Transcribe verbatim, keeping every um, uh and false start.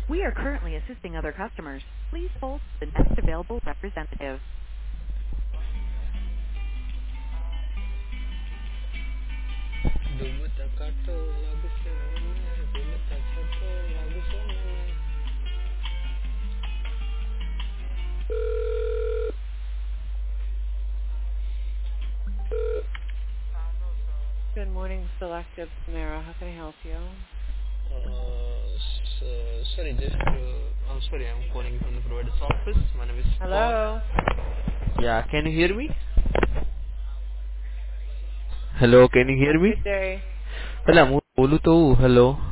We are currently assisting other customers. Please hold the next available representative. Dubu takato lagu senene, dubu takato lagu senene. Good morning, Selective Samara. How can I help you? Uh, so, sorry, just, uh, I'm sorry, I'm calling from the provider's office. My name is Paul. Hello? Yeah, can you hear me? Hello, can you hear me? Good day. Hello, I'm बोलूँ तो hello.